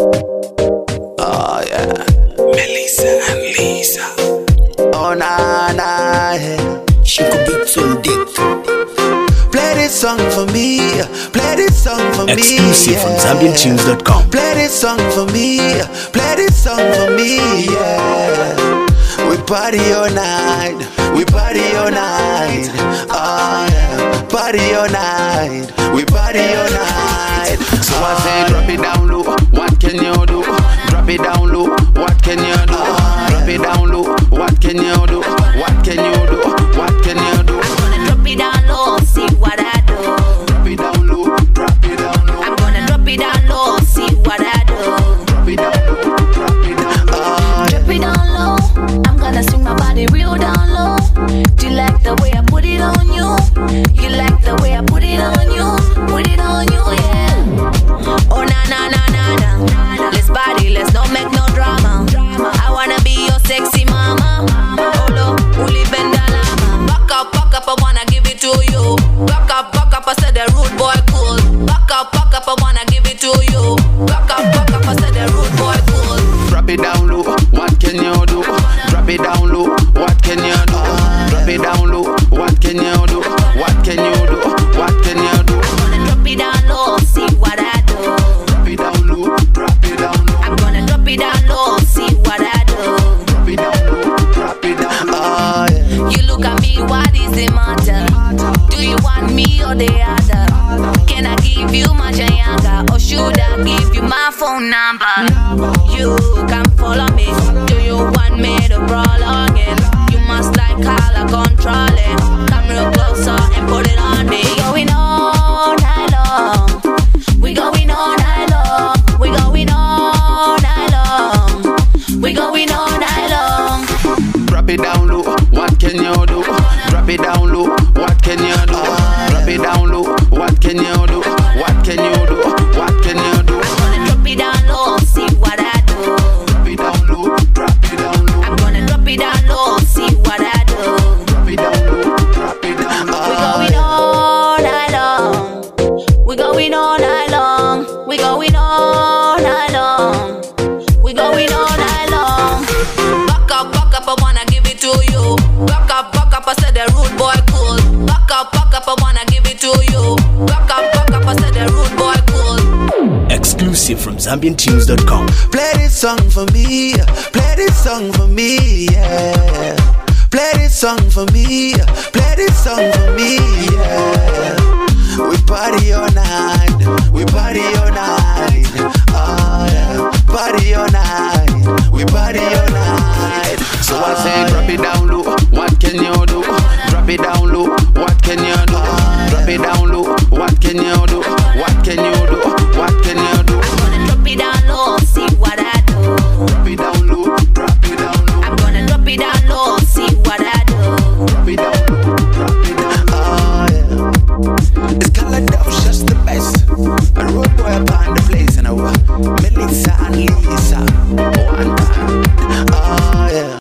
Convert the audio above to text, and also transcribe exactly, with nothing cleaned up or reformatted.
Oh yeah, Melissa and Lisa. Oh nah nah, yeah. She could be some dick. Play this song for me, play this song for me. Exclusive yeah. from Zambian Tunes dot com. Play this song for me, play this song for me, yeah. We party all night, we party all night. Oh yeah, party all night, we party all night. So I say drop it down low, what can you do? Drop it down low, what can you do? Drop it down low, what can you do? What can you do? What can you do? I'm gonna drop it down low, see what I do. Drop it down low, drop it down low. I'm gonna drop it down low, see what I do. Drop it down low, drop it down low. Drop it down low, I'm gonna swing my body real down low. Do you like the way I put it on you? You like the way I put it on you? Put it on you, yeah. Oh na na na na na. Let's party, let's not make no drama. I wanna be your sexy mama. Olo, uli bendalama. Back up, back up, I wanna give it to you. Back up, back up, I said the rude boy cool. Back up, back up, I wanna give it to you. Back up, back up, I said the rude boy cool. Drop it down low, what can you do? Drop it down low, what can you do? Drop it down low, what can you do? What can you do? What can you do? I'm gonna drop it down low, see what I do. Drop it down low, drop it down low. I'm gonna drop it down low, see what I do. Drop it down low, drop it down low. Oh yeah. You look at me, what is the matter? Do you want me or the other? Can I give you my jayanga or should I give you my phone number? You can follow me. Do you want me to prolong it? You must like color control it. Come real closer and put it on me. We going all night long. We going all night long. We going all night long. We going all night long. Drop it down low, what can you do? Drop it down low, what can you do? Drop it down low, what can you do? What can you do? What can you do? I'm gonna drop it down low, see what I do. Drop it down low, drop it down low. I'm gonna drop it down low, see what I do. Drop it down low, drop it down low. We going all night long. We going all night long. We going all night long. We going all night long. Back up, back up, I wanna give it to you. Back up, back up, I said the rude boy cool. Back up, back up, I wanna give it to you. Back up, back up, I said the rude boy cool. Exclusive from Zambian Tunes dot com. Play this song for me, play this song for me, yeah. Play this song for me, play this song for me, yeah. We party all night, we party all night. Oh